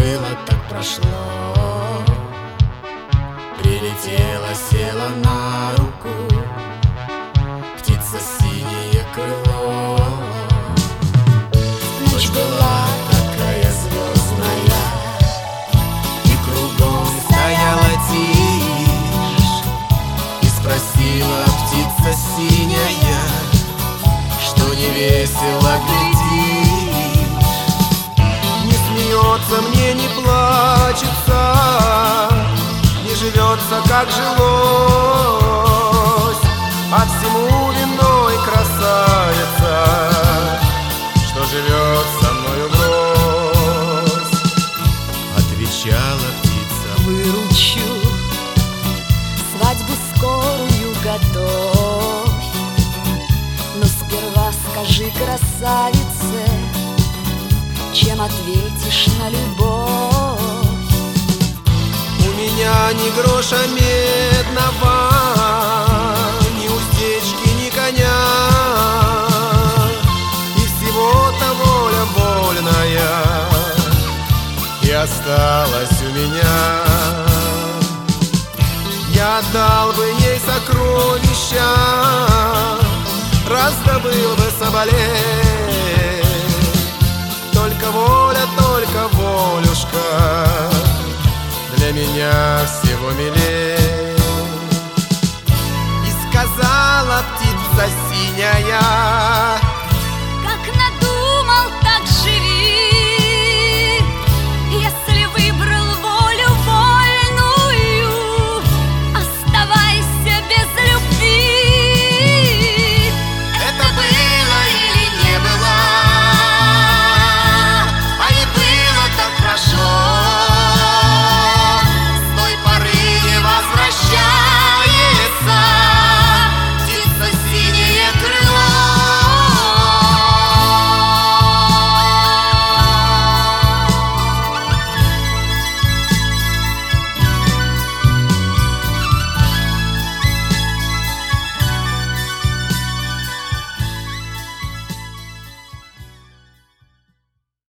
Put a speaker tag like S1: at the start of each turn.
S1: было, так прошло. Прилетела, села на руку птица синее крыло. Ночь была такая звездная, и кругом стояла тишь. И спросила птица синяя, что не весело глядишь.
S2: Не смеется мне, не плачется, не живется, как жилось, а всему виной красавица, что живет со мною врозь.
S1: Отвечала птица:
S3: выручу, свадьбу скорую готовь, но сперва скажи красавице, чем ответишь на любовь.
S2: У меня ни гроша медного, ни уздечки, ни коня, и всего-то воля вольная и осталась у меня. Я отдал бы ей сокровища, раздобыл бы соболей. Только воля, только волюшка для меня всего милей. И сказала птица синяя: